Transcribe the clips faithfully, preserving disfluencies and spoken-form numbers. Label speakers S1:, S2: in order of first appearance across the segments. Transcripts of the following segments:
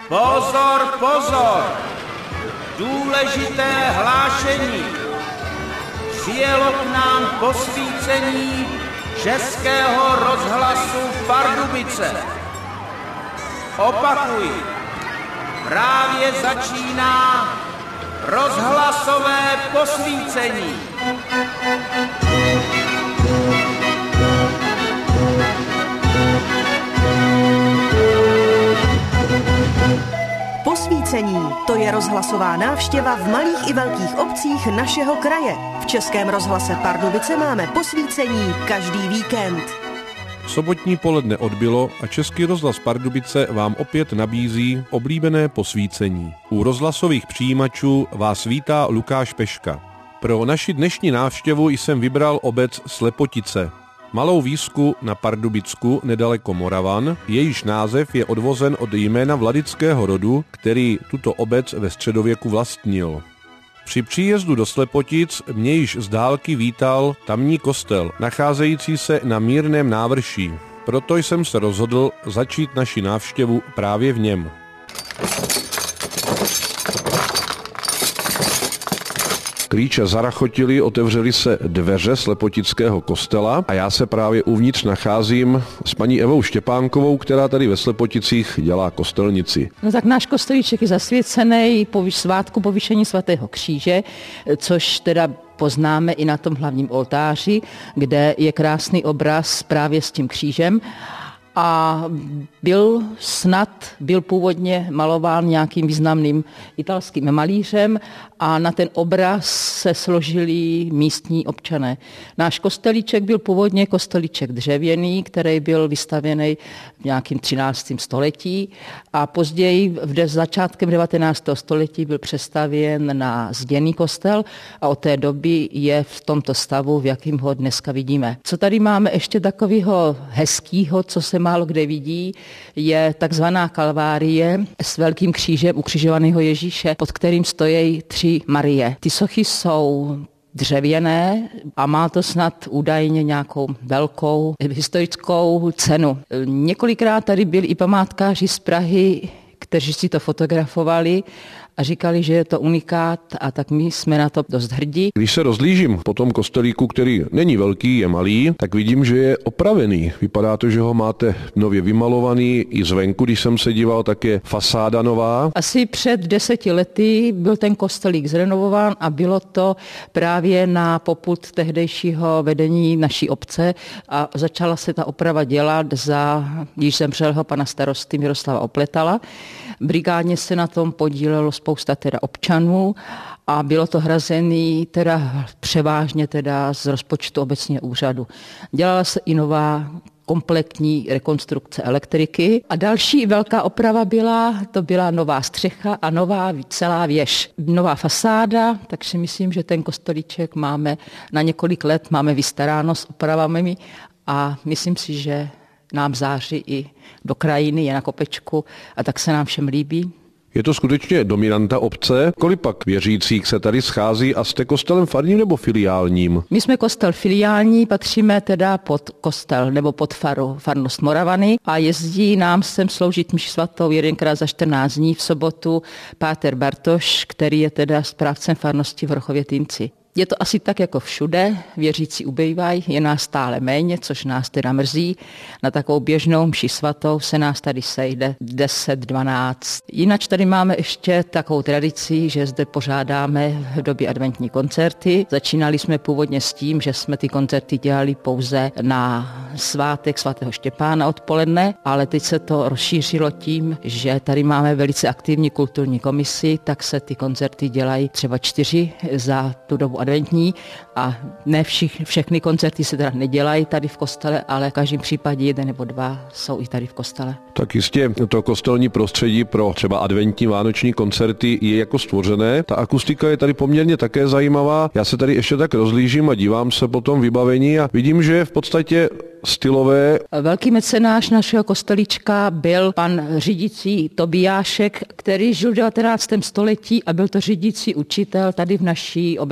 S1: Pozor, pozor! Důležité hlášení. Přijelo k nám posvícení Českého rozhlasu Pardubice. Opakuji, právě začíná rozhlasové posvícení.
S2: Posvícení, to je rozhlasová návštěva v malých i velkých obcích našeho kraje. V Českém rozhlase Pardubice máme posvícení každý víkend.
S3: Sobotní poledne odbylo a Český rozhlas Pardubice vám opět nabízí oblíbené posvícení. U rozhlasových přijímačů vás vítá Lukáš Peška. Pro naši dnešní návštěvu jsem vybral obec Slepotice. Malou výsku na Pardubicku nedaleko Moravan, jejíž název je odvozen od jména vladického rodu, který tuto obec ve středověku vlastnil. Při příjezdu do Slepotic mě již z dálky vítal tamní kostel, nacházející se na mírném návrší. Proto jsem se rozhodl začít naši návštěvu právě v něm. Klíče zarachotily, otevřely se dveře Slepotického kostela a já se právě uvnitř nacházím s paní Evou Štěpánkovou, která tady ve Slepoticích dělá kostelnici.
S4: No tak náš kostelíček je zasvěcený po svátku povýšení svatého kříže, což teda poznáme i na tom hlavním oltáři, kde je krásný obraz právě s tím křížem. A byl snad, byl původně malován nějakým významným italským malířem a na ten obraz se složili místní občané. Náš kostelíček byl původně kostelíček dřevěný, který byl vystavěný v nějakým třináctém století a později v začátkem devatenáctého století byl přestavěn na zděný kostel a od té doby je v tomto stavu, v jakým ho dneska vidíme. Co tady máme ještě takového hezkýho, co se málo kde vidí, je takzvaná kalvárie s velkým křížem ukřižovaného Ježíše, pod kterým stojí tři Marie. Ty sochy jsou dřevěné a má to snad údajně nějakou velkou historickou cenu. Několikrát tady byli i památkáři z Prahy, kteří si to fotografovali a říkali, že je to unikát a tak my jsme na to dost hrdí.
S3: Když se rozlížím po tom kostelíku, který není velký, je malý, tak vidím, že je opravený. Vypadá to, že ho máte nově vymalovaný i zvenku, když jsem se díval, tak je fasáda nová.
S4: Asi před deseti lety byl ten kostelík zrenovován a bylo to právě na popud tehdejšího vedení naší obce a začala se ta oprava dělat za již zemřelého pana starosty Miroslava Opletala. Brigádně se na tom podílelo spousta teda občanů a bylo to hrazený teda převážně teda z rozpočtu obecního úřadu. Dělala se i nová kompletní rekonstrukce elektriky a další velká oprava byla, to byla nová střecha a nová celá věž. Nová fasáda, takže myslím, že ten kostelíček máme na několik let, máme vystaráno s opravami a myslím si, že nám září i do krajiny, je na kopečku a tak se nám všem líbí.
S3: Je to skutečně dominanta obce. Kolik pak věřících se tady schází a jste kostelem farním nebo filiálním?
S4: My jsme kostel filiální, patříme teda pod kostel nebo pod faru, farnost Moravany a jezdí nám sem sloužit mši svatou jedenkrát za čtrnáct dní v sobotu páter Bartoš, který je teda správcem farnosti v Horchově Týnci. Je to asi tak jako všude, věřící ubývají, je nás stále méně, což nás teda mrzí. Na takovou běžnou mši svatou se nás tady sejde deset dvanáct. Jinak tady máme ještě takovou tradici, že zde pořádáme v době adventní koncerty. Začínali jsme původně s tím, že jsme ty koncerty dělali pouze na svátek svatého Štěpána odpoledne, ale teď se to rozšířilo tím, že tady máme velice aktivní kulturní komisi, tak se ty koncerty dělají třeba čtyři za tu dobu adventní a ne všich, všechny koncerty se teda nedělají tady v kostele, ale v každém případě jeden nebo dva jsou i tady v kostele.
S3: Tak jistě to kostelní prostředí pro třeba adventní vánoční koncerty je jako stvořené. Ta akustika je tady poměrně také zajímavá. Já se tady ještě tak rozlížím a dívám se po tom vybavení a vidím, že je v podstatě stylové.
S4: Velký mecenáš našeho kostelíčka byl pan řídící Tobiášek, který žil v devatenáctém století a byl to řídící učitel tady v naší obecní škole.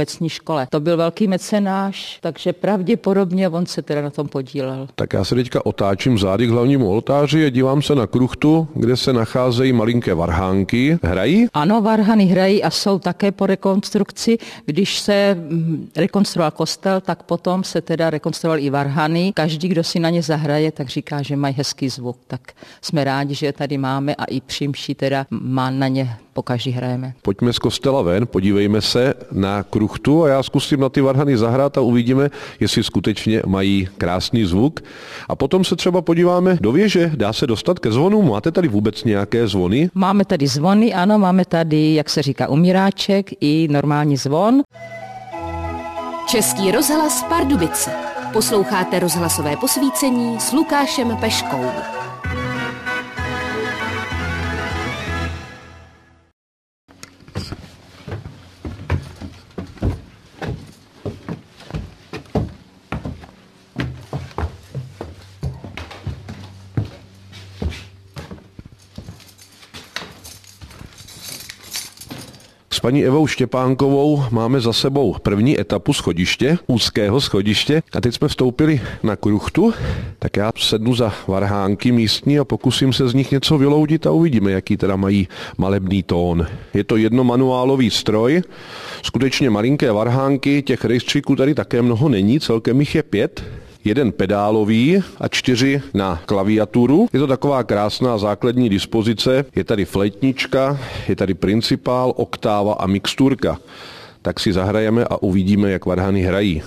S4: škole. To byl velký mecenáš, takže pravděpodobně on se teda na tom podílel.
S3: Tak já se teďka otáčím zády k hlavnímu oltáři a dívám se na kruchtu, kde se nacházejí malinké varhánky. Hrají?
S4: Ano, varhany hrají a jsou také po rekonstrukci. Když se rekonstruoval kostel, tak potom se teda rekonstruoval i varhany. Každý, kdo si na ně zahraje, tak říká, že mají hezký zvuk. Tak jsme rádi, že je tady máme a i při mši teda má na ně pokaždý hrajeme.
S3: Pojďme z kostela ven, podívejme se na kruchtu a já zkusím na ty varhany zahrát a uvidíme, jestli skutečně mají krásný zvuk. A potom se třeba podíváme do věže, dá se dostat ke zvonům. Máte tady vůbec nějaké zvony?
S4: Máme tady zvony, ano, máme tady, jak se říká, umíráček i normální zvon.
S2: Český rozhlas Pardubice. Posloucháte rozhlasové posvícení s Lukášem Peškou.
S3: S paní Evou Štěpánkovou máme za sebou první etapu schodiště, úzkého schodiště a teď jsme vstoupili na kruchtu, tak já sednu za varhánky místní a pokusím se z nich něco vyloudit a uvidíme, jaký teda mají malebný tón. Je to jednomanuálový stroj, skutečně malinké varhánky, těch rejstříků tady také mnoho není, celkem jich je pět. Jeden pedálový a čtyři na klaviaturu. Je to taková krásná základní dispozice. Je tady flétnička, je tady principál, oktáva a mixturka. Tak si zahrajeme a uvidíme, jak varhany hrají.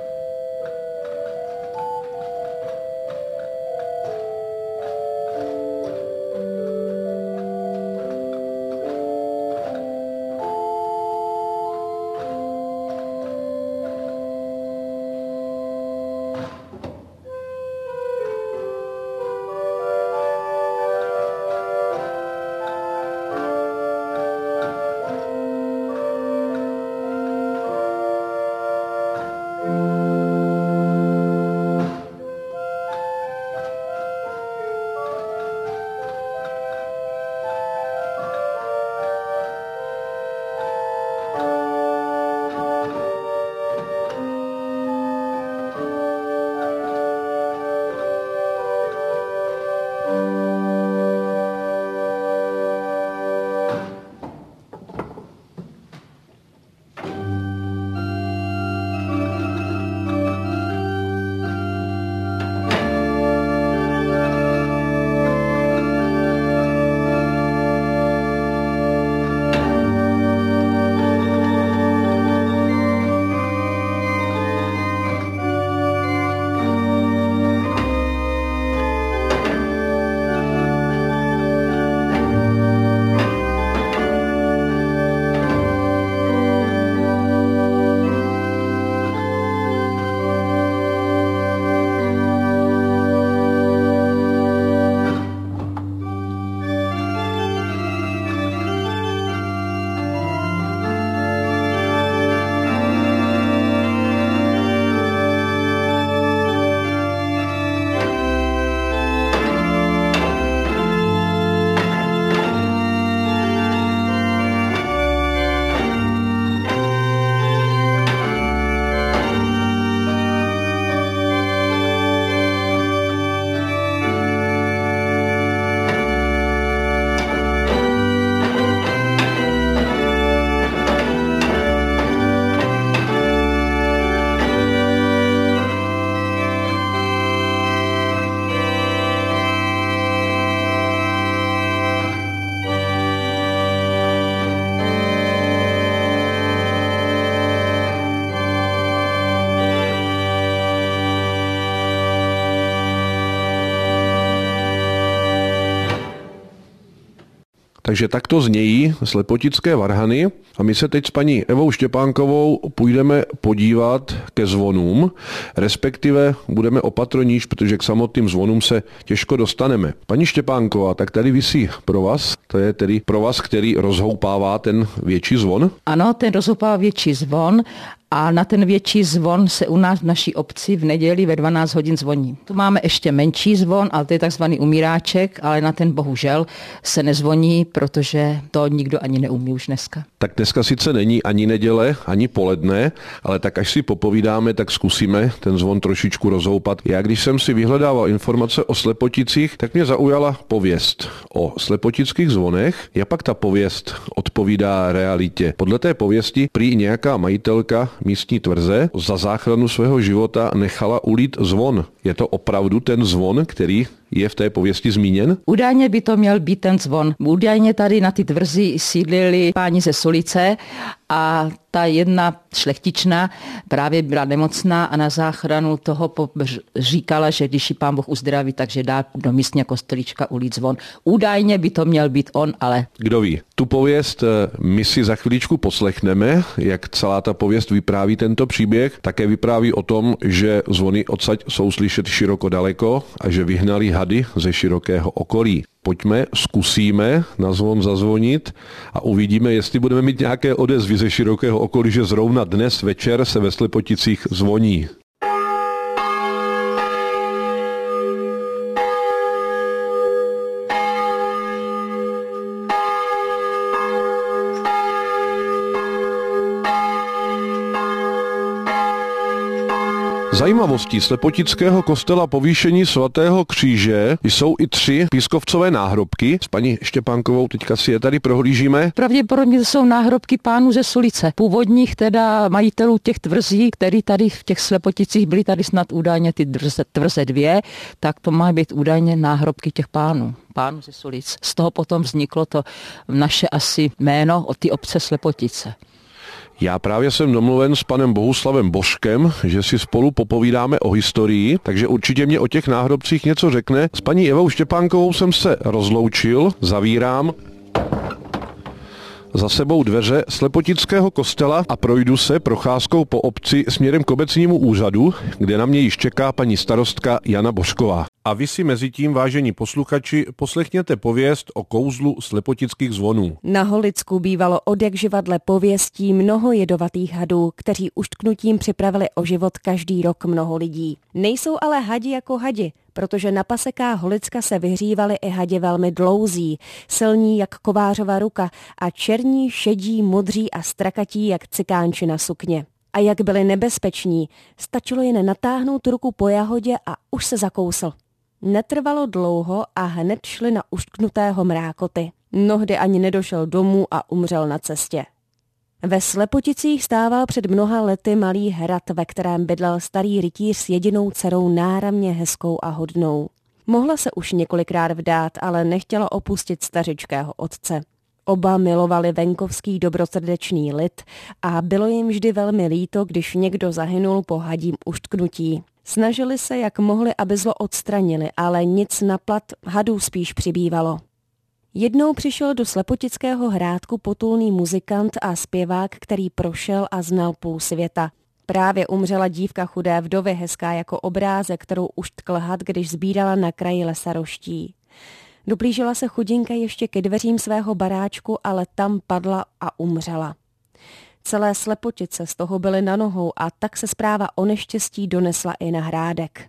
S3: Takže takto znějí slepotické varhany a my se teď s paní Evou Štěpánkovou půjdeme podívat ke zvonům, respektive budeme opatrníž, protože k samotným zvonům se těžko dostaneme. Paní Štěpánková, tak tady visí provaz, to je tedy provaz, který rozhoupává ten větší zvon?
S4: Ano, ten rozhoupává větší zvon a na ten větší zvon se u nás v naší obci v neděli ve dvanáct hodin zvoní. Tu máme ještě menší zvon, ale to je takzvaný umíráček, ale na ten bohužel se nezvoní, protože to nikdo ani neumí už dneska.
S3: Tak dneska sice není ani neděle, ani poledne, ale tak až si popovídáme, tak zkusíme ten zvon trošičku rozhoupat. Já když jsem si vyhledával informace o Slepoticích, tak mě zaujala pověst o slepotických zvonech. Jak pak ta pověst odpovídá realitě? Podle té pověsti prý nějaká majitelka místní tvrze za záchranu svého života nechala ulít zvon. Je to opravdu ten zvon, který je v té pověsti zmíněn?
S4: Údajně by to měl být ten zvon. Údajně tady na ty tvrzi sídlili páni ze Solice a ta jedna šlechtična právě byla nemocná a na záchranu toho říkala, že když ji pán Boh uzdraví, takže dá do místního kostelíčka ulít zvon. Údajně by to měl být on, ale...
S3: Kdo ví? Tu pověst my si za chvíličku poslechneme, jak celá ta pověst vypráví tento příběh. Také vypráví o tom, že zvony odsaď jsou slyšet široko daleko a že vyhnali hady ze širokého okolí. Pojďme, zkusíme na zvon zazvonit a uvidíme, jestli budeme mít nějaké odezvy ze širokého okolí, že zrovna dnes večer se ve Slepoticích zvoní. Zajímavostí Slepotického kostela Povýšení svatého kříže jsou i tři pískovcové náhrobky. S paní Štěpánkovou teďka si je tady prohlížíme.
S4: Pravděpodobně to jsou náhrobky pánů ze Solice, původních teda majitelů těch tvrzí, který tady v těch Slepoticích byly tady snad údajně ty tvrze, tvrze dvě, tak to má být údajně náhrobky těch pánů. Pánů ze Solic. Z toho potom vzniklo to naše asi jméno od té obce Slepotice.
S3: Já právě jsem domluven s panem Bohuslavem Božkem, že si spolu popovídáme o historii, takže určitě mě o těch náhrobcích něco řekne. S paní Evou Štěpánkovou jsem se rozloučil, zavírám za sebou dveře Slepotického kostela a projdu se procházkou po obci směrem k obecnímu úřadu, kde na mě již čeká paní starostka Jana Božková. A vy si mezitím, vážení posluchači, poslechněte pověst o kouzlu slepotických zvonů.
S2: Na Holicku bývalo odjakživa dle pověstí mnoho jedovatých hadů, kteří uštknutím připravili o život každý rok mnoho lidí. Nejsou ale hadi jako hadi, protože na pasekách Holicka se vyhřívali i hadi velmi dlouzí, silní jak kovářova ruka a černí, šedí, modří a strakatí jak cikánči na sukně. A jak byli nebezpeční, stačilo jen natáhnout ruku po jahodě a už se zakousl. Netrvalo dlouho a hned šli na uštknutého mrákoty. Mnohdy ani nedošel domů a umřel na cestě. Ve Slepoticích stával před mnoha lety malý hrad, ve kterém bydlel starý rytíř s jedinou dcerou náramně hezkou a hodnou. Mohla se už několikrát vdát, ale nechtěla opustit stařičkého otce. Oba milovali venkovský dobrosrdečný lid a bylo jim vždy velmi líto, když někdo zahynul po hadím uštknutí. Snažili se, jak mohli, aby zlo odstranili, ale nic na plat hadů spíš přibývalo. Jednou přišel do Slepotického hrádku potulný muzikant a zpěvák, který prošel a znal půl světa. Právě umřela dívka chudé vdovy, hezká jako obrázek, kterou uštkl had, když sbírala na kraji lesa roští. Doblížila se chudinka ještě ke dveřím svého baráčku, ale tam padla a umřela. Celé Slepotice z toho byly na nohou a tak se zpráva o neštěstí donesla i na hrádek.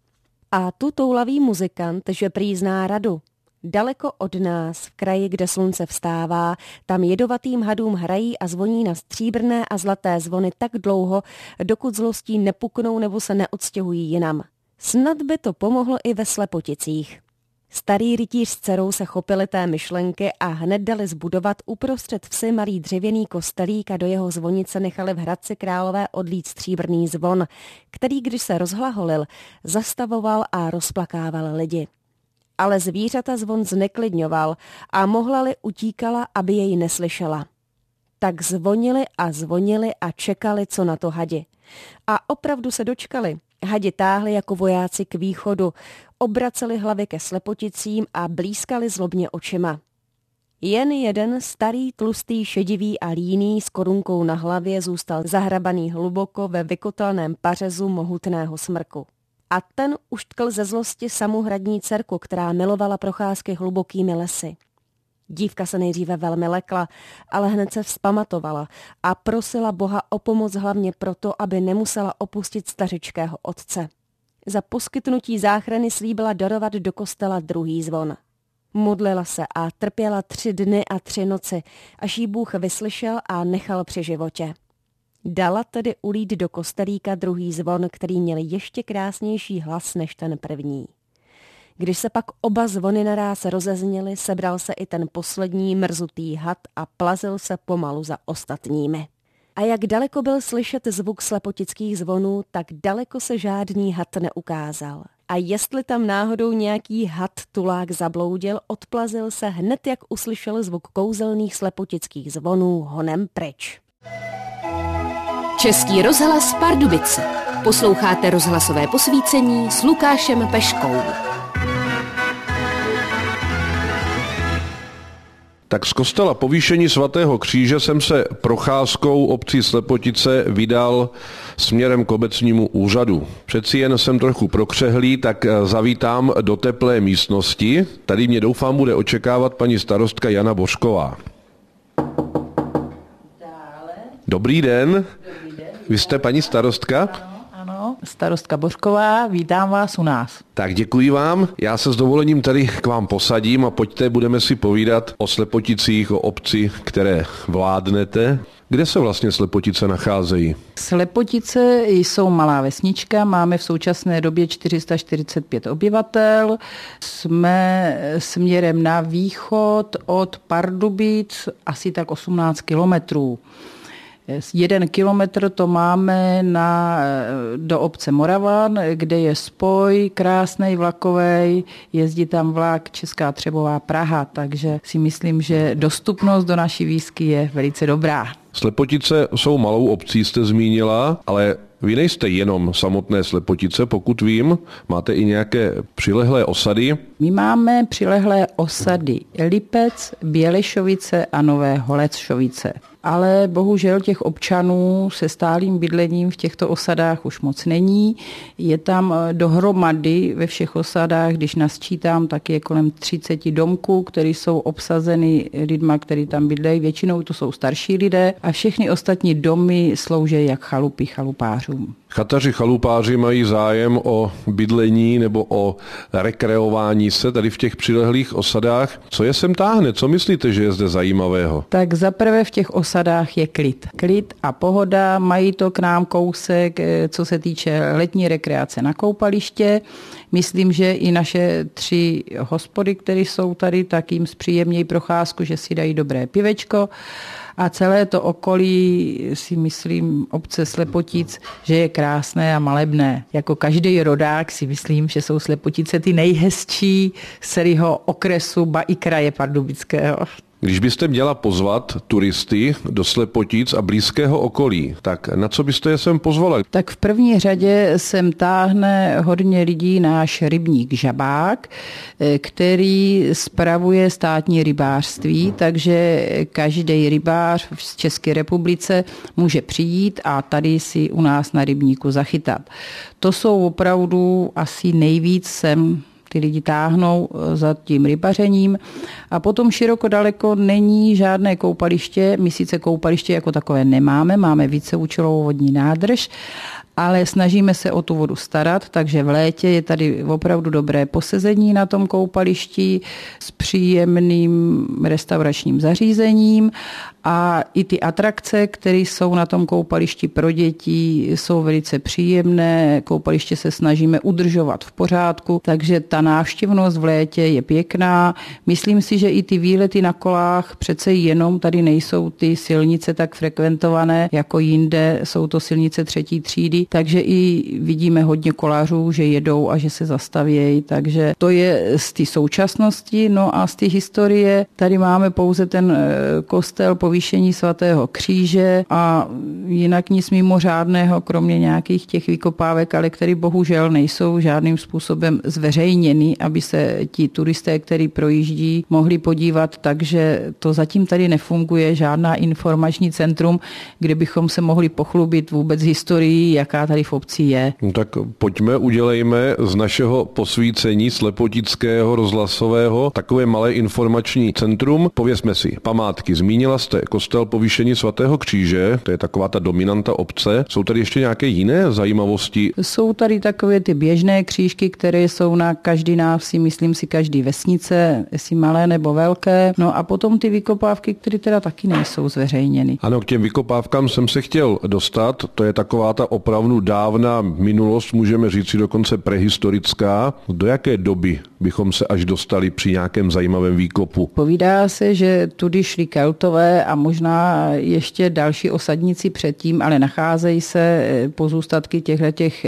S2: A tu toulavý muzikant, že prý zná radu. Daleko od nás, v kraji, kde slunce vstává, tam jedovatým hadům hrají a zvoní na stříbrné a zlaté zvony tak dlouho, dokud zlostí nepuknou nebo se neodstěhují jinam. Snad by to pomohlo i ve Slepoticích. Starý rytíř s dcerou se chopili té myšlenky a hned dali zbudovat uprostřed vsi malý dřevěný kostelík a do jeho zvonice nechali v Hradci Králové odlít stříbrný zvon, který, když se rozhlaholil, zastavoval a rozplakával lidi. Ale zvířata zvon zneklidňoval a mohla-li utíkala, aby jej neslyšela. Tak zvonili a zvonili a čekali, co na to hadi. A opravdu se dočkali. Hadi táhli jako vojáci k východu, obraceli hlavy ke Slepoticím a blízkali zlobně očima. Jen jeden starý, tlustý, šedivý a líný s korunkou na hlavě zůstal zahrabaný hluboko ve vykotelném pařezu mohutného smrku. A ten uštkl ze zlosti samu hradní dcerku, která milovala procházky hlubokými lesy. Dívka se nejdříve velmi lekla, ale hned se vzpamatovala a prosila Boha o pomoc hlavně proto, aby nemusela opustit stařičkého otce. Za poskytnutí záchrany slíbila darovat do kostela druhý zvon. Modlila se a trpěla tři dny a tři noci, až jí Bůh vyslyšel a nechal při životě. Dala tedy ulít do kostelíka druhý zvon, který měl ještě krásnější hlas než ten první. Když se pak oba zvony naráz rozezněly, sebral se i ten poslední mrzutý had a plazil se pomalu za ostatními. A jak daleko byl slyšet zvuk slepotických zvonů, tak daleko se žádný had neukázal. A jestli tam náhodou nějaký had tulák zabloudil, odplazil se hned, jak uslyšel zvuk kouzelných slepotických zvonů honem pryč.
S5: Český rozhlas Pardubice. Posloucháte rozhlasové posvícení s Lukášem Peškou.
S3: Tak z kostela Povýšení svatého kříže jsem se procházkou obcí Slepotice vydal směrem k obecnímu úřadu. Přeci jen jsem trochu prokřehlý, tak zavítám do teplé místnosti. Tady mě doufám bude očekávat paní starostka Jana Bořková. Dobrý den. Dobrý den. Vy jste paní starostka?
S4: Ano, starostka Bořková, vítám vás u nás.
S3: Tak děkuji vám. Já se s dovolením tady k vám posadím a pojďte, budeme si povídat o Slepoticích, o obci, které vládnete. Kde se vlastně Slepotice nacházejí?
S4: Slepotice jsou malá vesnička, máme v současné době čtyři sta čtyřicet pět obyvatel. Jsme směrem na východ od Pardubic asi tak osmnáct kilometrů. Jeden kilometr to máme na, do obce Moravan, kde je spoj krásnej vlakovej, jezdí tam vlak Česká Třebová Praha, takže si myslím, že dostupnost do naší výsky je velice dobrá.
S3: Slepotice jsou malou obcí, jste zmínila, ale vy nejste jenom samotné Slepotice, pokud vím, máte i nějaké přilehlé osady.
S4: My máme přilehlé osady Lipec, Bělešovice a Nové Holečovice. Ale bohužel těch občanů se stálým bydlením v těchto osadách už moc není. Je tam dohromady ve všech osadách, když nasčítám, tak je kolem třicet domků, které jsou obsazeny lidma, kteří tam bydlejí. Většinou to jsou starší lidé a všechny ostatní domy slouží jak chalupy chalupářům.
S3: Chataři chalupáři mají zájem o bydlení nebo o rekreování se tady v těch přilehlých osadách. Co je sem táhne? Co myslíte, že je zde zajímavého?
S4: Tak zaprvé v těch osadách je klid. Klid a pohoda, mají to k nám kousek, co se týče letní rekreace na koupaliště. Myslím, že i naše tři hospody, které jsou tady, tak jim zpříjemnějí procházku, že si dají dobré pivečko. A celé to okolí si myslím obce Slepotic, že je krásné a malebné. Jako každý rodák si myslím, že jsou Slepotice ty nejhezčí z celého okresu, ba i kraje Pardubického.
S3: Když byste měla pozvat turisty do Slepotic a blízkého okolí, tak na co byste je sem pozvala?
S4: Tak v první řadě sem táhne hodně lidí náš rybník Žabák, který spravuje státní rybářství, takže každý rybář v České republice může přijít a tady si u nás na rybníku zachytat. To jsou opravdu asi nejvíc sem ty lidi táhnou za tím rybařením a potom široko daleko není žádné koupaliště. My sice koupaliště jako takové nemáme, máme víceúčelovou vodní nádrž, ale snažíme se o tu vodu starat, takže v létě je tady opravdu dobré posezení na tom koupališti s příjemným restauračním zařízením a i ty atrakce, které jsou na tom koupališti pro děti, jsou velice příjemné. Koupaliště se snažíme udržovat v pořádku, takže ta návštěvnost v létě je pěkná. Myslím si, že i ty výlety na kolách přece jenom tady nejsou ty silnice tak frekventované jako jinde, jsou to silnice třetí třídy, takže i vidíme hodně kolářů, že jedou a že se zastavějí, takže to je z té současnosti, no a z té historie tady máme pouze ten kostel Povýšení svatého kříže a
S6: jinak nic mimořádného, kromě nějakých těch vykopávek, ale které bohužel nejsou žádným způsobem zveřejněny, aby se ti turisté, kteří projíždí, mohli podívat, takže to zatím tady nefunguje, žádná informační centrum, kde bychom se mohli pochlubit vůbec historií, jaká tady v obci je.
S3: No tak pojďme, udělejme z našeho posvícení Slepotického rozhlasového takové malé informační centrum. Povězme si památky. Zmínila jste kostel Povýšení svatého kříže, to je taková ta dominanta obce. Jsou tady ještě nějaké jiné zajímavosti?
S6: Jsou tady takové ty běžné křížky, které jsou na každý návsi, myslím si každý vesnice, jestli malé nebo velké. No a potom ty vykopávky, které teda taky nejsou zveřejněny.
S3: Ano, k těm vykopávkám jsem se chtěl dostat. To je taková ta opravdu dávná minulost, můžeme říct si dokonce prehistorická. Do jaké doby bychom se až dostali při nějakém zajímavém výkopu?
S6: Povídá se, že tudy šli Keltové a možná ještě další osadníci předtím, ale nacházejí se pozůstatky těchto těch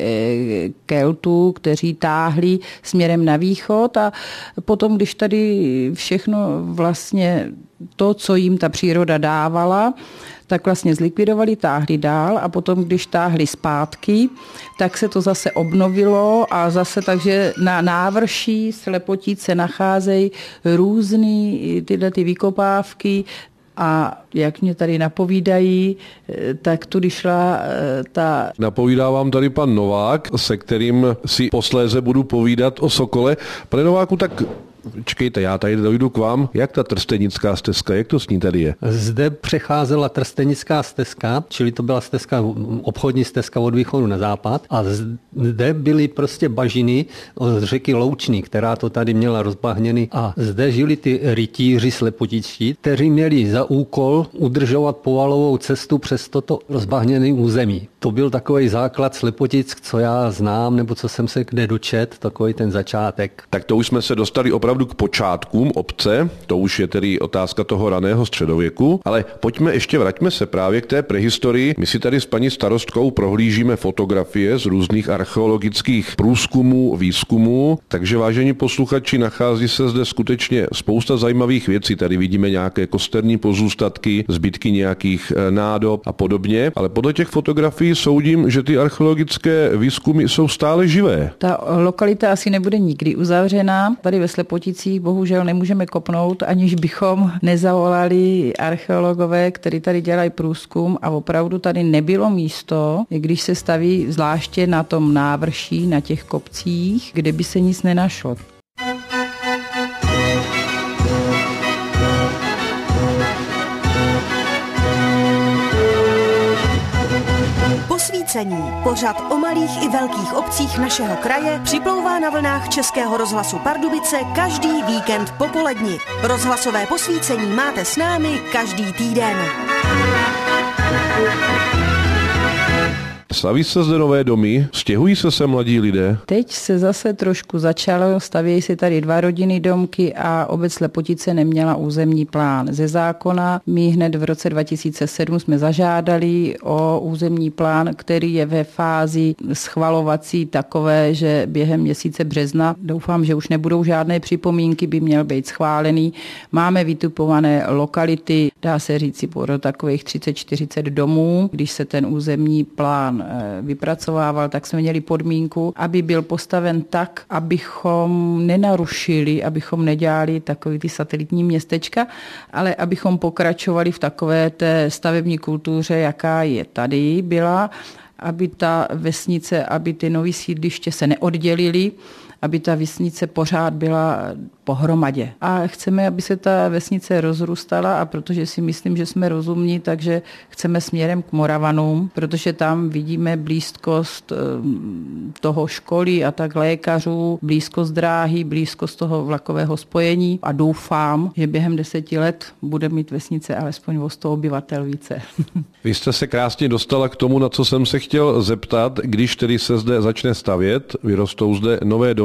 S6: Keltů, kteří táhli směrem na východ a potom, když tady všechno vlastně to, co jim ta příroda dávala, tak vlastně zlikvidovali, táhli dál a potom, když táhli zpátky, tak se to zase obnovilo a zase takže na návrší Slepotic se nacházejí různý tyhle ty vykopávky a jak mě tady napovídají, tak tudy šla ta...
S3: Napovídá vám tady pan Novák, se kterým si posléze budu povídat o Sokole. Pane Nováku, tak čekejte, já tady dojdu k vám. Jak ta trstenická stezka, jak to s ní tady je?
S7: Zde přecházela trstenická stezka, čili to byla stezka, obchodní stezka od východu na západ a zde byly prostě bažiny od řeky Loučný, která to tady měla rozbahněny a zde žili ty rytíři slepotičtí, kteří měli za úkol udržovat povalovou cestu přes toto rozbahněné území. To byl takový základ Slepotic, co já znám, nebo co jsem se kde dočet, takový ten začátek.
S3: Tak to už jsme se dostali opravdu k počátkům obce, to už je tedy otázka toho raného středověku, ale pojďme ještě, vraťme se právě k té prehistorii. My si tady s paní starostkou prohlížíme fotografie z různých archeologických průzkumů, výzkumů, takže vážení posluchači, nachází se zde skutečně spousta zajímavých věcí. Tady vidíme nějaké kosterní pozůstatky, zbytky nějakých nádob a podobně, ale podle těch fotografií soudím, že ty archeologické výzkumy jsou stále živé.
S6: Ta lokalita asi nebude nikdy uzavřená. Tady ve Slepoticích bohužel nemůžeme kopnout, aniž bychom nezavolali archeologové, kteří tady dělají průzkum a opravdu tady nebylo místo, když se staví zvláště na tom návrší, na těch kopcích, kde by se nic nenašlo.
S8: Posvícení. Pořad o malých i velkých obcích našeho kraje připlouvá na vlnách Českého rozhlasu Pardubice každý víkend po poledni. Rozhlasové posvícení máte s námi každý týden.
S3: Staví se zde nové domy, stěhují se sem mladí lidé?
S6: Teď se zase trošku začalo, stavějí se tady dva rodinný domky a obec Slepotice neměla územní plán. Ze zákona my hned v roce dva tisíce sedm jsme zažádali o územní plán, který je ve fázi schvalovací takové, že během měsíce března, doufám, že už nebudou žádné připomínky, by měl být schválený. Máme vytipované lokality, dá se říct pro takových třicet čtyřicet domů. Když se ten územní plán vypracovával, tak jsme měli podmínku, aby byl postaven tak, abychom nenarušili, abychom nedělali takový ty satelitní městečka, ale abychom pokračovali v takové té stavební kultuře, jaká je tady byla, aby ta vesnice, aby ty nový sídliště se neoddělily, aby ta vesnice pořád byla pohromadě. A chceme, aby se ta vesnice rozrůstala a protože si myslím, že jsme rozumní, takže chceme směrem k Moravanům, protože tam vidíme blízkost toho školy a tak lékařů, blízkost dráhy, blízkost toho vlakového spojení a doufám, že během deseti let bude mít vesnice alespoň o sto obyvatel více.
S3: Vy jste se krásně dostala k tomu, na co jsem se chtěl zeptat, když tedy se zde začne stavět, vyrostou zde nové domy,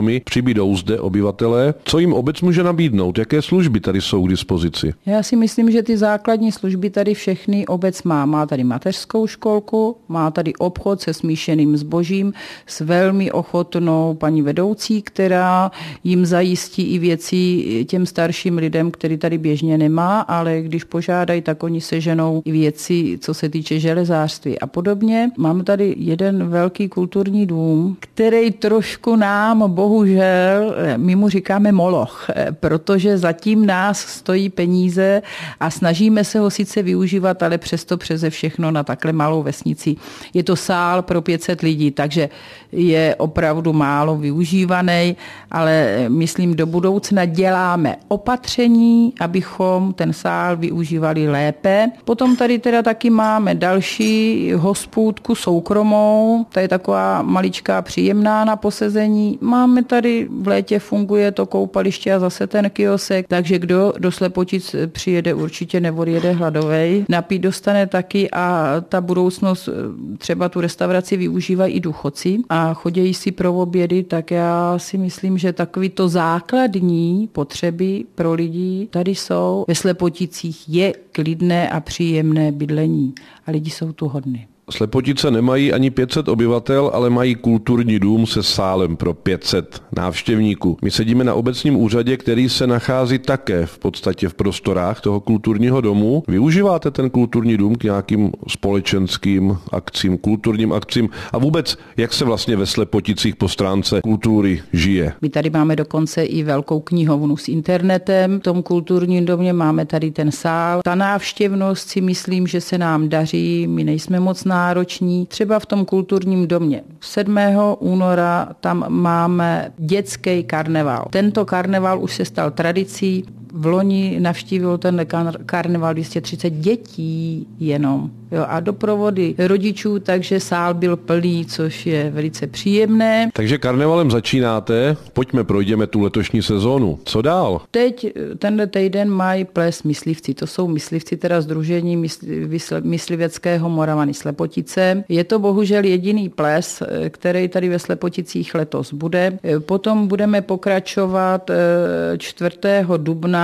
S3: domy, přibydou zde obyvatelé. Co jim obec může nabídnout? Jaké služby tady jsou k dispozici?
S6: Já si myslím, že ty základní služby tady všechny obec má. Má tady mateřskou školku, má tady obchod se smíšeným zbožím s velmi ochotnou paní vedoucí, která jim zajistí i věci těm starším lidem, který tady běžně nemá, ale když požádají, tak oni seženou i věci, co se týče železářství a podobně. Máme tady jeden velký kulturní dům, který trošku nám, bohužel, my mu říkáme moloch, protože zatím nás stojí peníze a snažíme se ho sice využívat, ale přesto přeze všechno na takhle malou vesnici. Je to sál pro pět set lidí, takže je opravdu málo využívaný, ale myslím, do budoucna děláme opatření, abychom ten sál využívali lépe. Potom tady teda taky máme další hospůdku soukromou, ta je taková maličká příjemná na posezení. Máme tady v létě funguje to koupaliště a zase ten kiosek, takže kdo do Slepotic přijede, určitě neodjede hladovej. Napít dostane taky a ta budoucnost, třeba tu restauraci využívají i důchodci a chodějí si pro obědy, tak já si myslím, že takový to základní potřeby pro lidi tady jsou. Ve Slepoticích je klidné a příjemné bydlení a lidi jsou tu hodní.
S3: Slepotice nemají ani pět set obyvatel, ale mají kulturní dům se sálem pro pět set návštěvníků. My sedíme na obecním úřadě, který se nachází také v podstatě v prostorách toho kulturního domu. Využíváte ten kulturní dům k nějakým společenským akcím, kulturním akcím a vůbec, jak se vlastně ve Slepoticích po stránce kultury žije?
S6: My tady máme dokonce i velkou knihovnu s internetem. V tom kulturním domě máme tady ten sál. Ta návštěvnost si myslím, že se nám daří, my nejsme moc nároční. Třeba v tom kulturním domě sedmého února tam máme dětský karneval. Tento karneval už se stal tradicí. V loni navštívilo ten karneval dvě stě třicet dětí jenom. Jo, a doprovody rodičů, takže sál byl plný, což je velice příjemné.
S3: Takže karnevalem začínáte, pojďme, projdeme tu letošní sezónu. Co dál?
S6: Teď tenhle týden mají ples myslivci, to jsou myslivci, teda sdružení mysli, mysliveckého Moravany Slepotice. Je to bohužel jediný ples, který tady ve Slepoticích letos bude. Potom budeme pokračovat čtvrtého dubna.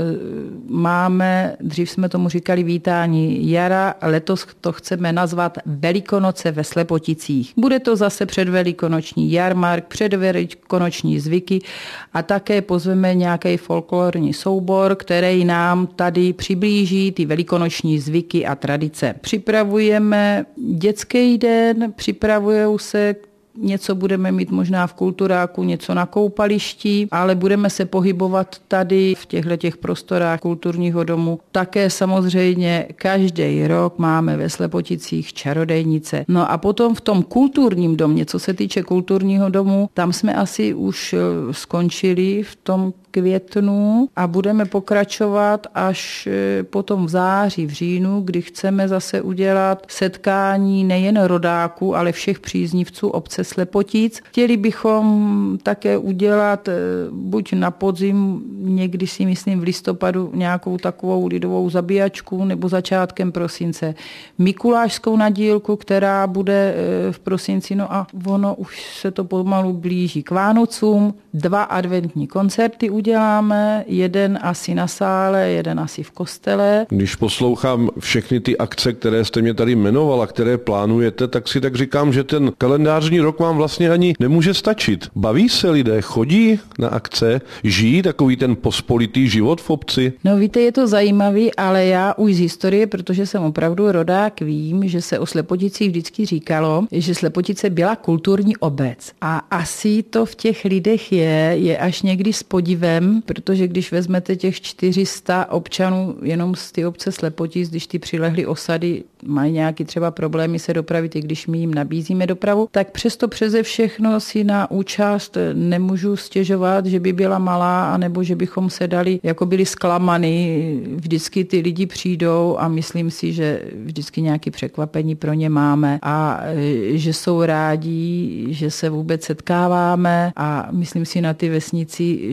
S6: Máme, dřív jsme tomu říkali vítání jara, letos to chceme nazvat Velikonoce ve Slepoticích. Bude to zase předvelikonoční jarmark, předvelikonoční zvyky a také pozveme nějaký folklorní soubor, který nám tady přiblíží ty velikonoční zvyky a tradice. Připravujeme dětský den, připravují se něco budeme mít možná v kulturáku, něco na koupališti, ale budeme se pohybovat tady v těchto těch prostorách kulturního domu. Také samozřejmě každý rok máme ve Slepoticích čarodejnice. No a potom v tom kulturním domě, co se týče kulturního domu, tam jsme asi už skončili v tom květnu a budeme pokračovat až potom v září, v říjnu, kdy chceme zase udělat setkání nejen rodáků, ale všech příznivců obce Slepotic. Chtěli bychom také udělat buď na podzim, někdy si myslím v listopadu, nějakou takovou lidovou zabíjačku nebo začátkem prosince mikulášskou nadílku, která bude v prosinci, no a ono už se to pomalu blíží k Vánocům. Dva adventní koncerty uděláme, jeden asi na sále, jeden asi v kostele.
S3: Když poslouchám všechny ty akce, které jste mě tady jmenovala, které plánujete, tak si tak říkám, že ten kalendářní rok vám vlastně ani nemůže stačit. Baví se lidé, chodí na akce, žijí takový ten pospolitý život v obci?
S6: No víte, je to zajímavý, ale já už z historie, protože jsem opravdu rodák, vím, že se o Slepoticích vždycky říkalo, že Slepotice byla kulturní obec. A asi to v těch lidech je, je až někdy s podivem, protože když vezmete těch čtyři sta občanů jenom z ty obce Slepotic, když ty přilehlé osady mají nějaký třeba problémy se dopravit, i když my jim nabízíme dopravu, tak přesto přeze všechno si na účast nemůžu stěžovat, že by byla malá, anebo že bychom se dali, jako byli zklamaný. Vždycky ty lidi přijdou a myslím si, že vždycky nějaké překvapení pro ně máme a že jsou rádi, že se vůbec setkáváme a myslím si na ty vesnici, že to je hrozně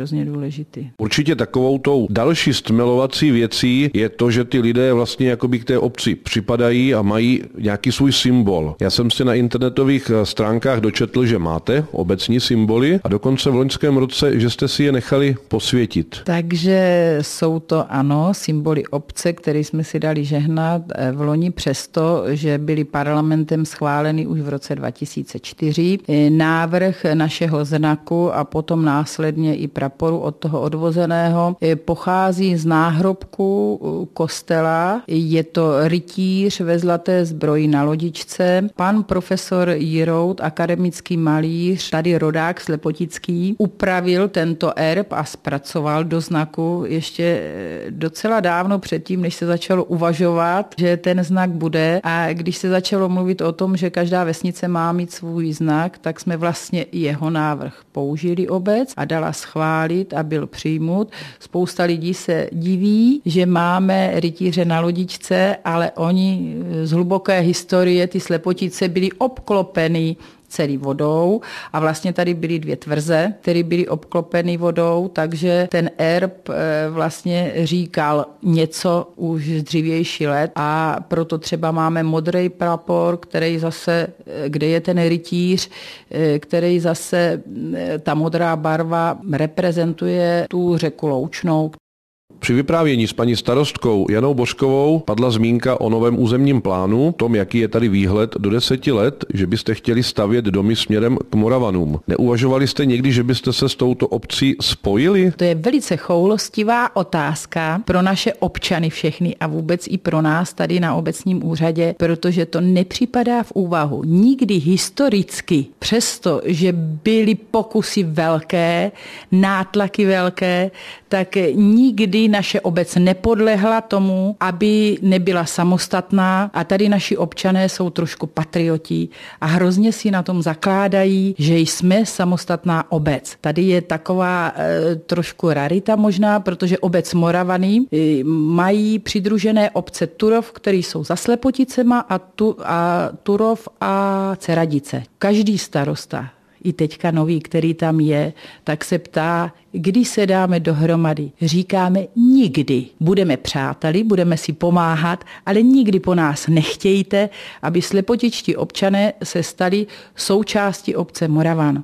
S6: hrozně důležitý.
S3: Určitě takovou tou další stmelovací věcí je to, že ty lidé vlastně jakoby k té obci připadají a mají nějaký svůj symbol. Já jsem si na internetových stránkách dočetl, že máte obecní symboly a dokonce v loňském roce, že jste si je nechali posvětit.
S6: Takže jsou to ano, symboly obce, které jsme si dali žehnat v loni přesto, že byly parlamentem schváleny už v roce dva tisíce čtyři. Návrh našeho znaku a potom následně i praporu od toho odvozeného pochází z náhrobku kostela. Je to rytíř ve zlaté zbroji na lodičce. Pan profesor Jirout, akademický malíř, tady rodák slepotický, upravil tento erb a zpracoval do znaku ještě docela dávno předtím, než se začalo uvažovat, že ten znak bude. A když se začalo mluvit o tom, že každá vesnice má mít svůj znak, tak jsme vlastně jeho návrh použili obec a dala schválit a byl přijmut. Spousta lidí se diví, že máme rytíře na lodičce, ale oni z hluboké historie, ty Slepotice, byly obklopeny celý vodou a vlastně tady byly dvě tvrze, které byly obklopeny vodou, takže ten erb vlastně říkal něco už z dřívější let a proto třeba máme modrý prapor, který zase, kde je ten rytíř, který zase, ta modrá barva reprezentuje tu řeku Loučnou.
S3: Při vyprávění s paní starostkou Janou Božkovou padla zmínka o novém územním plánu, tom, jaký je tady výhled do deseti let, že byste chtěli stavět domy směrem k Moravanům. Neuvažovali jste někdy, že byste se s touto obcí spojili?
S6: To je velice choulostivá otázka pro naše občany všechny a vůbec i pro nás tady na obecním úřadě, protože to nepřipadá v úvahu. Nikdy historicky, přesto, že byly pokusy velké, nátlaky velké, tak nikdy naše obec nepodlehla tomu, aby nebyla samostatná a tady naši občané jsou trošku patrioti a hrozně si na tom zakládají, že jsme samostatná obec. Tady je taková e, trošku rarita možná, protože obec Moravany e, mají přidružené obce Turov, které jsou za Slepoticema a, tu, a Turov a Ceradice. Každý starosta, i teďka nový, který tam je, tak se ptá, kdy se dáme dohromady. Říkáme nikdy. Budeme přáteli, budeme si pomáhat, ale nikdy po nás nechtějte, aby slepotičtí občané se stali součástí obce Moravan.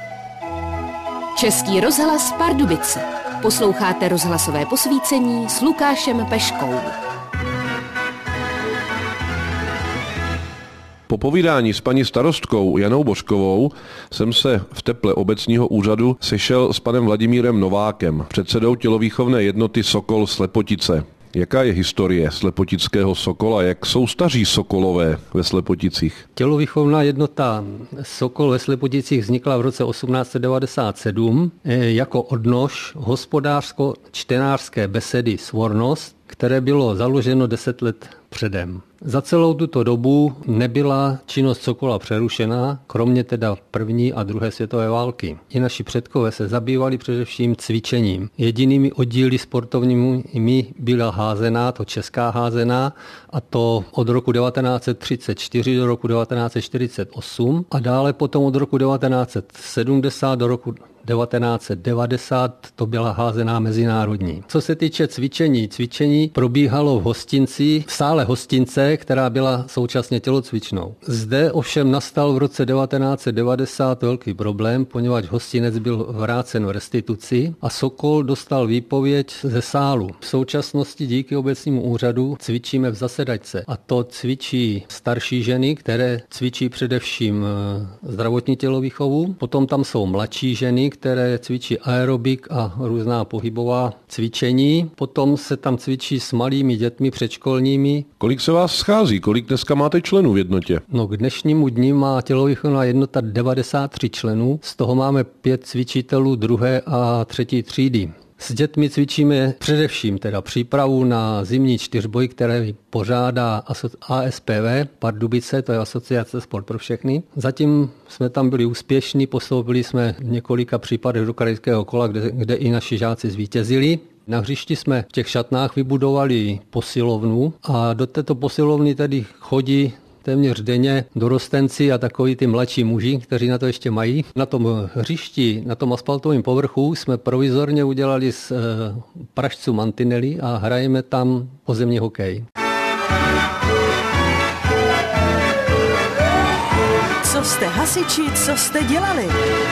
S5: Český rozhlas Pardubice. Posloucháte rozhlasové posvícení s Lukášem Peškou.
S3: Po povídání s paní starostkou Janou Božkovou jsem se v teple obecního úřadu sešel s panem Vladimírem Novákem, předsedou tělovýchovné jednoty Sokol Slepotice. Jaká je historie slepotického Sokola? Jak jsou staří sokolové ve Slepoticích?
S7: Tělovýchovná jednota Sokol ve Slepoticích vznikla v roce osmnáct set devadesát sedm jako odnož hospodářsko-čtenářské besedy Svornost, které bylo založeno deset let předem. Za celou tuto dobu nebyla činnost Sokola přerušena, kromě teda první a druhé světové války. I naši předkové se zabývali především cvičením. Jedinými oddíly sportovními byla házená, to česká házená, a to od roku devatenáct set třicet čtyři do roku devatenáct set čtyřicet osm a dále potom od roku devatenáct set sedmdesát do roku devatenáct set devadesát to byla házená mezinárodní. Co se týče cvičení, cvičení probíhalo v hostinci, v sále hostince, která byla současně tělocvičnou. Zde ovšem nastal v roce devatenáct set devadesát velký problém, poněvadž hostinec byl vrácen v restituci a Sokol dostal výpověď ze sálu. V současnosti díky obecnímu úřadu cvičíme v zasedačce a to cvičí starší ženy, které cvičí především zdravotní tělovýchovu, potom tam jsou mladší ženy, které cvičí aerobik a různá pohybová cvičení. Potom se tam cvičí s malými dětmi předškolními.
S3: Kolik se vás schází? Kolik dneska máte členů v jednotě?
S7: No, k dnešnímu dni má tělovýchovná jednota devadesát tři členů, z toho máme pět cvičitelů druhé a třetí třídy. S dětmi cvičíme především teda přípravu na zimní čtyřboj, které pořádá A S P V Pardubice, to je Asociace Sport pro všechny. Zatím jsme tam byli úspěšní, postoupili jsme v několika případech do krajského kola, kde, kde i naši žáci zvítězili. Na hřišti jsme v těch šatnách vybudovali posilovnu a do této posilovny tedy chodí téměř denně dorostenci a takový ty mladší muži, kteří na to ještě mají. Na tom hřišti, na tom asfaltovém povrchu jsme provizorně udělali z e, prašců mantinely a hrajeme tam pozemní hokej.
S8: Co jste hasiči, co jste dělali?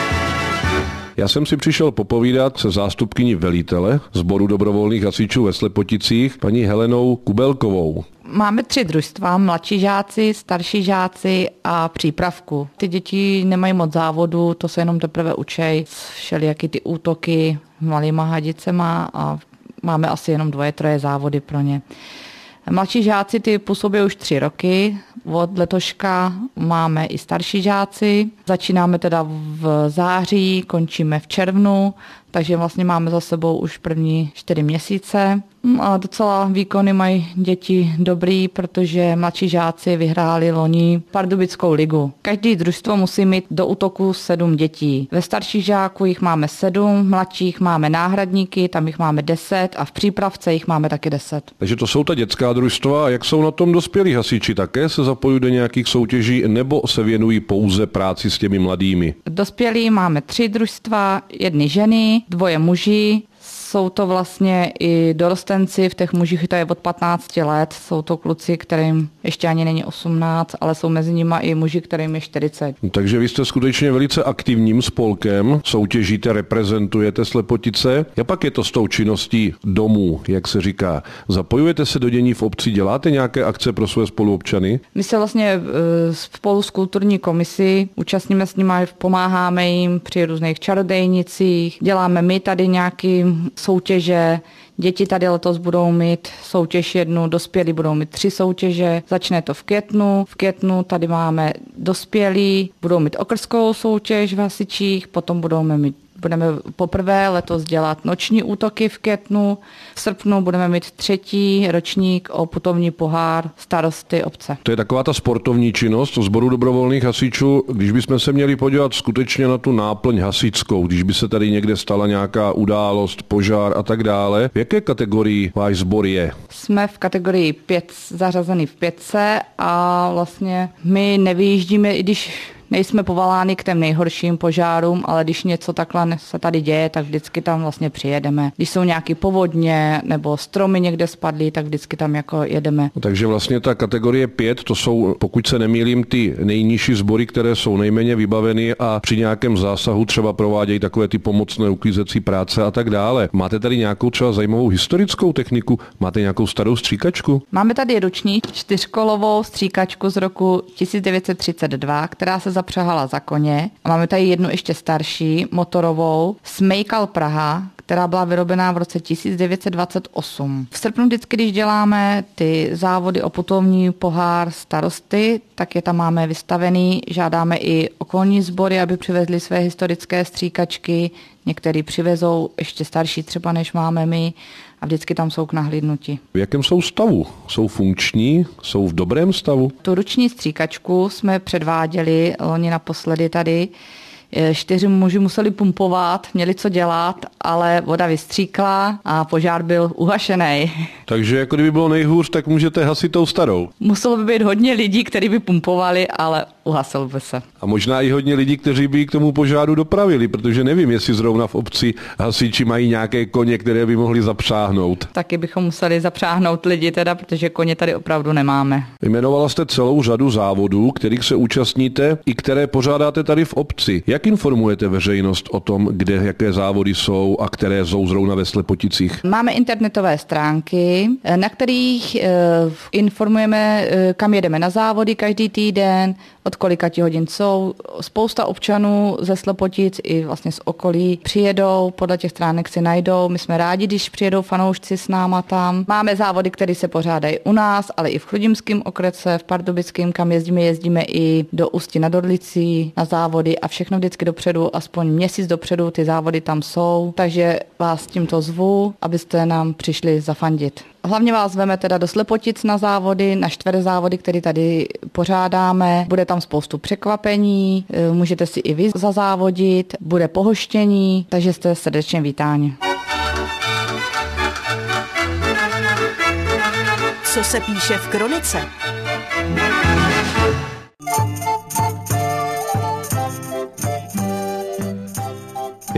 S3: Já jsem si přišel popovídat se zástupkyní velitele Sboru dobrovolných hasičů ve Slepoticích, paní Helenou Kubelkovou.
S9: Máme tři družstva, mladší žáci, starší žáci a přípravku. Ty děti nemají moc závodu, to se jenom teprve učej, všelijaký ty útoky malýma hadicema a máme asi jenom dvoje, troje závody pro ně. Mladší žáci ty působí už tři roky, od letoška máme i starší žáci, začínáme teda v září, končíme v červnu, takže vlastně máme za sebou už první čtyři měsíce. A docela výkony mají děti dobrý, protože mladší žáci vyhráli loni Pardubickou ligu. Každý družstvo musí mít do útoku sedm dětí. Ve starších žáků jich máme sedm, mladších máme náhradníky, tam jich máme deset a v přípravce jich máme taky deset.
S3: Takže to jsou ta dětská družstva. A jak jsou na tom dospělí hasiči? Také se zapojují do nějakých soutěží nebo se věnují pouze práci s těmi mladými?
S9: Dospělí máme tři družstva, jedny ženy, dvoje muži. Jsou to vlastně i dorostenci, v těch mužích to je od patnácti let, jsou to kluci, kterým ještě ani není osmnáct, ale jsou mezi nimi i muži, kterým je čtyřicet.
S3: Takže vy jste skutečně velice aktivním spolkem, soutěžíte, reprezentujete Slepotice. A pak je to s tou činností domů, jak se říká. Zapojujete se do dění v obci, děláte nějaké akce pro své spoluobčany?
S9: My se vlastně spolu s kulturní komisí účastníme s nimi, pomáháme jim při různých čarodejnicích, děláme my tady nějaký soutěže. Děti tady letos budou mít soutěž jednu, dospělí budou mít tři soutěže. Začne to v květnu. V květnu tady máme dospělí, budou mít okrskovou soutěž v hasičích, potom budou mít Budeme poprvé letos dělat noční útoky v květnu. V srpnu budeme mít třetí ročník o putovní pohár starosty obce.
S3: To je taková ta sportovní činnost Sboru dobrovolných hasičů. Když bychom se měli podívat skutečně na tu náplň hasičskou, když by se tady někde stala nějaká událost, požár a tak dále, v jaké kategorii váš sbor je?
S9: Jsme v kategorii pět, zařazený v pětce a vlastně my nevyjíždíme, i když nejsme povoláni k těm nejhorším požárům, ale když něco takhle se tady děje, tak vždycky tam vlastně přijedeme. Když jsou nějaké povodně nebo stromy někde spadly, tak vždycky tam jako jedeme.
S3: Takže vlastně ta kategorie pět, to jsou, pokud se nemýlím, ty nejnižší sbory, které jsou nejméně vybaveny a při nějakém zásahu třeba provádějí takové ty pomocné uklízecí práce a tak dále. Máte tady nějakou třeba zajímavou historickou techniku? Máte nějakou starou stříkačku?
S9: Máme tady ruční čtyřkolovou stříkačku z roku tisíc devět set třicet dva, která se zapřahala za koně. A máme tady jednu ještě starší, motorovou, Smejkal Praha, která byla vyrobená v roce tisíc devět set dvacet osm. V srpnu vždycky, když děláme ty závody o putovní pohár starosty, tak je tam máme vystavený. Žádáme i okolní sbory, aby přivezli své historické stříkačky. Některý přivezou ještě starší třeba, než máme my. A vždycky tam jsou k nahlídnutí.
S3: V jakém jsou stavu? Jsou funkční? Jsou v dobrém stavu?
S9: Tu ruční stříkačku jsme předváděli loni naposledy tady. Čtyři muži museli pumpovat, měli co dělat, ale voda vystříkla a požár byl uhašený.
S3: Takže jako kdyby bylo nejhůř, tak můžete hasit tou starou.
S9: Muselo by být hodně lidí, kteří by pumpovali, ale uhasil by se.
S3: A možná i hodně lidí, kteří by k tomu požáru dopravili, protože nevím, jestli zrovna v obci hasiči mají nějaké koně, které by mohli zapřáhnout.
S9: Taky bychom museli zapřáhnout lidi teda, protože koně tady opravdu nemáme.
S3: Jmenovala jste celou řadu závodů, kterých se účastníte i které pořádáte tady v obci. Jak informujete veřejnost o tom, kde jaké závody jsou a které jsou zrovna ve Slepoticích?
S9: Máme internetové stránky, na kterých e, informujeme, e, kam jedeme na závody každý týden, od kolika ti hodin jsou. Spousta občanů ze Slepotic i vlastně z okolí přijedou, podle těch stránek si najdou. My jsme rádi, když přijedou fanoušci s náma tam. Máme závody, které se pořádají u nás, ale i v Chrudimském okrese, v Pardubickém, kam jezdíme, jezdíme i do Ústí nad Orlicí na závody a všechno vždycky dopředu, aspoň měsíc dopředu ty závody tam jsou. Takže vás tímto zvu, abyste nám přišli zafandit. Hlavně vás veme teda do Slepotic na závody, na čtyři závody, které tady pořádáme. Bude tam spoustu překvapení, můžete si i vy zazávodit, bude pohoštění, takže jste srdečně vítáni.
S8: Co se píše v kronice?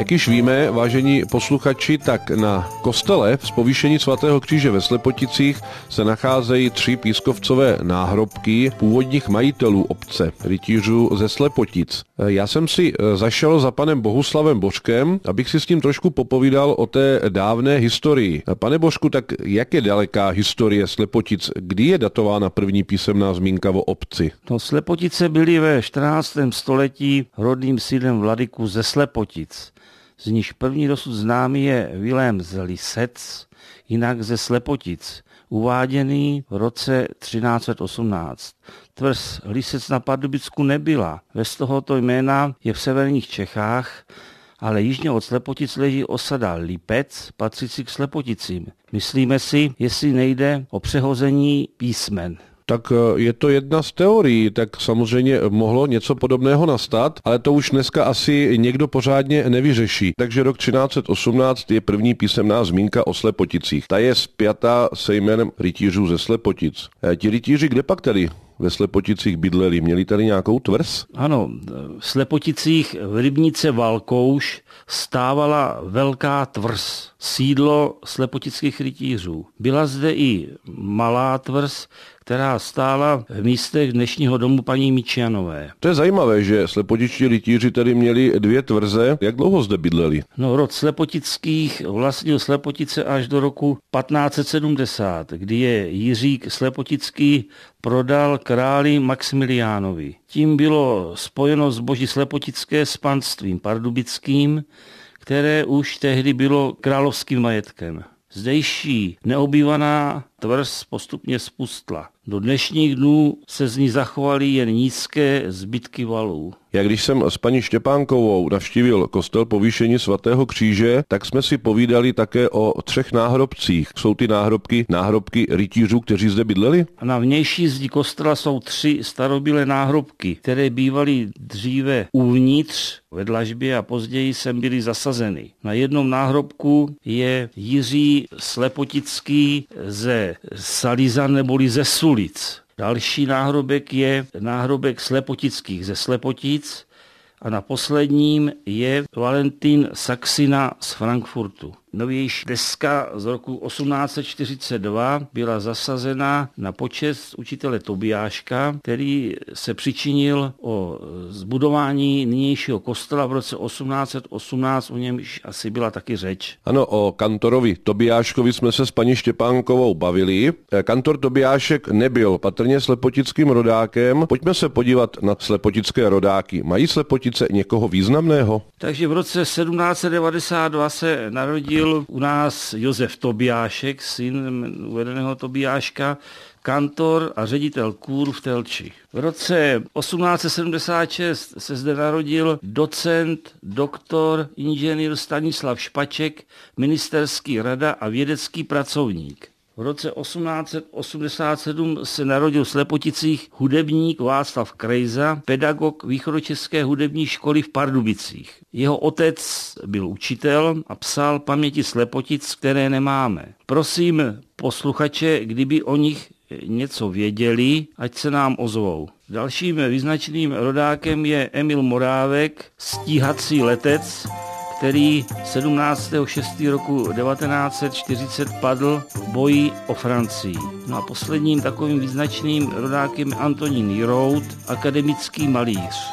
S3: Jak již víme, vážení posluchači, tak na kostele z povýšení svatého kříže ve Slepoticích se nacházejí tři pískovcové náhrobky původních majitelů obce, rytířů ze Slepotic. Já jsem si zašel za panem Bohuslavem Bořkem, abych si s tím trošku popovídal o té dávné historii. Pane Bořku, tak jak je daleká historie Slepotic? Kdy je datována první písemná zmínka o obci?
S10: No, Slepotice byly ve čtrnáctém století rodným sídlem vladyků ze Slepotic. Z nich první dosud známý je Vilém z Lisec, jinak ze Slepotic, uváděný v roce třináct set osmnáct. Tvrz Lisec na Pardubicku nebyla. Bez tohoto jména je v severních Čechách, ale jižně od Slepotic leží osada Lipec, patřící k Slepoticím. Myslíme si, jestli nejde o přehození písmen.
S3: Tak je to jedna z teorií, tak samozřejmě mohlo něco podobného nastat, ale to už dneska asi někdo pořádně nevyřeší. Takže rok třináct set osmnáct je první písemná zmínka o Slepoticích. Ta je spjatá se jménem rytířů ze Slepotic. Ti rytíři kde pak tady ve Slepoticích bydleli? Měli tady nějakou tvrz?
S10: Ano, v Slepoticích v rybnice Valkouš stávala velká tvrz, sídlo slepotických rytířů. Byla zde i malá tvrz, která stála v místech dnešního domu paní Mičianové.
S3: To je zajímavé, že slepotičtí rytíři tady měli dvě tvrze. Jak dlouho zde bydleli?
S10: No, rod Slepotických vlastnil Slepotice až do roku patnáct set sedmdesát, kdy je Jiřík Slepotický prodal králi Maximiliánovi. Tím bylo spojeno zboží slepotické s panstvím pardubickým, které už tehdy bylo královským majetkem. Zdejší neobývaná tvrz postupně spustla. Do dnešních dnů se z ní zachovaly jen nízké zbytky valů.
S3: Já když jsem s paní Štěpánkovou navštívil kostel povýšení svatého kříže, tak jsme si povídali také o třech náhrobcích. Jsou ty náhrobky náhrobky rytířů, kteří zde bydleli?
S10: Na vnější zdi kostela jsou tři starobylé náhrobky, které bývaly dříve uvnitř ve dlažbě a později sem byly zasazeny. Na jednom náhrobku je Jiří Slepotický ze Salízan neboli ze Sulic. Další náhrobek je náhrobek Slepotických ze Slepotic a na posledním je Valentín Saxina z Frankfurtu. Novější deska z roku osmnáct set čtyřicet dva byla zasazena na počest učitele Tobiáška, který se přičinil o zbudování nynějšího kostela v roce osmnáct set osmnáct, o němž asi byla taky řeč.
S3: Ano, o kantorovi Tobiáškovi jsme se s paní Štěpánkovou bavili. Kantor Tobiášek nebyl patrně slepotickým rodákem. Pojďme se podívat na slepotické rodáky. Mají Slepotice někoho významného?
S10: Takže v roce sedmnáct set devadesát dva se narodil u nás Josef Tobiášek, syn uvedeného Tobiáška, kantor a ředitel kůr v Telči. V roce osmnáct set sedmdesát šest se zde narodil docent, doktor, inženýr Stanislav Špaček, ministerský rada a vědecký pracovník. V roce osmnáct set osmdesát sedm se narodil v Slepoticích hudebník Václav Krejza, pedagog východočeské hudební školy v Pardubicích. Jeho otec byl učitel a psal paměti Slepotic, které nemáme. Prosím posluchače, kdyby o nich něco věděli, ať se nám ozvou. Dalším význačným rodákem je Emil Morávek, stíhací letec, který sedmnáctého šestého roku devatenáct set čtyřicet padl v boji o Francii. No a posledním takovým význačným rodákem je Antonín Jirout, akademický malíř.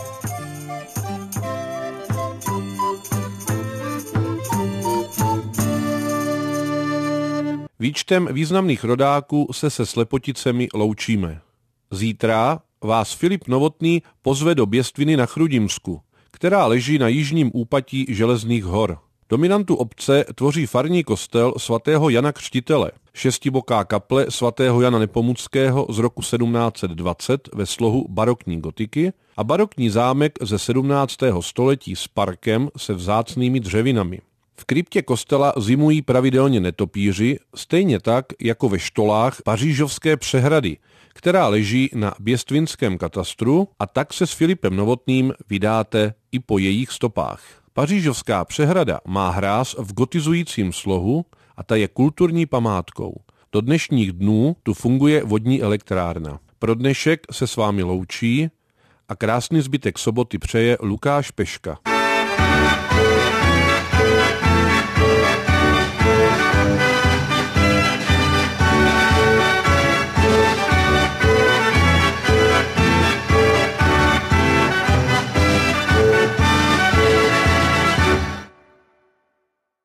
S3: Výčtem významných rodáků se se Slepoticemi loučíme. Zítra vás Filip Novotný pozve do Běstviny na Chrudimsku, která leží na jižním úpatí Železných hor. Dominantu obce tvoří farní kostel svatého Jana Křtitele, šestiboká kaple svatého Jana Nepomuckého z roku sedmnáct set dvacet ve slohu barokní gotiky a barokní zámek ze sedmnáctého století s parkem se vzácnými dřevinami. V kryptě kostela zimují pravidelně netopíři, stejně tak jako ve štolách Pařížovské přehrady, která leží na běstvinském katastru, a tak se s Filipem Novotným vydáte i po jejich stopách. Pařížovská přehrada má hráz v gotizujícím slohu a ta je kulturní památkou. Do dnešních dnů tu funguje vodní elektrárna. Pro dnešek se s vámi loučí a krásný zbytek soboty přeje Lukáš Peška.